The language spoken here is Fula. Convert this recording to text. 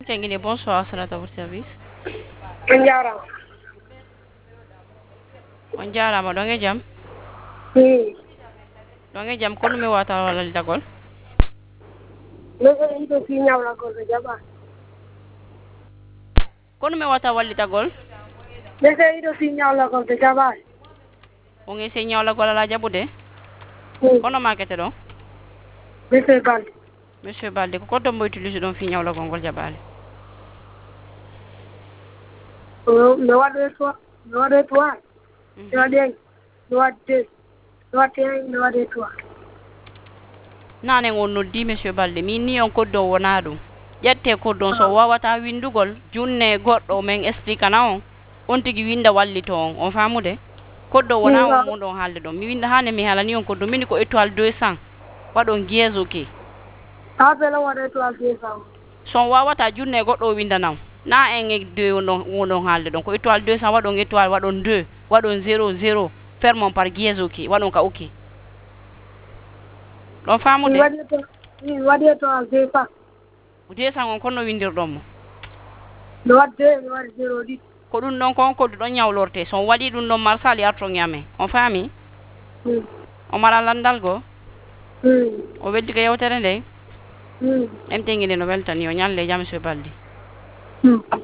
Tenguine, bonsoir, Salata votre service. On jarama. On jarama ɗon e jaam. Ɗon e jaam ko ɗum e wata wallitagol. Neɗɗo yiɗo fi ñawlagol to jaɓa. Ko ɗum e wata wallitagol. Neɗɗo yiɗo fi ñawlagol to jaɓaani. On essaye ñawlagol ala jaɓude. Hono makete ɗon. Monsieur Balde. Monsieur Balde ko koddo mo utilise ɗon fi ñawlagol ngol jaɓali. Mi waɗoy toit. Mi waɗoy toit. Mi waɗi mi waɗde mi waɗde mi waɗe toit. Nane on noddi Monsieur Balde min ni on koddo wona ɗum. ƴette koddon so wawata windugol junne goɗɗo men explique na on tigi winda wallito on famude koddo wona on mun ɗon haalde ɗon mi winda hande mi halani on koddo mini ko étoile 200 waɗon guézoke ha bela waɗa étoile 200 son wawata junne goɗɗo windanam na en e 2 wonɗon haalde ɗon ko étoile 200 waɗon étoile waɗon 2 waɗon 0 fermon par guézoke waɗon ka ok ɗon famude mi waɗi étoile 200 200 on konno windirɗon mo mi waɗde mi waɗi 0 ɗiɗi ko ɗum ɗon kon koddu ɗon ñawlorte son waɗi ɗum ɗon marsal yarton ñame on faami o mara landal go o welti ko yewtere nde emtengini no weltani o ñalle jam Monsieur Balde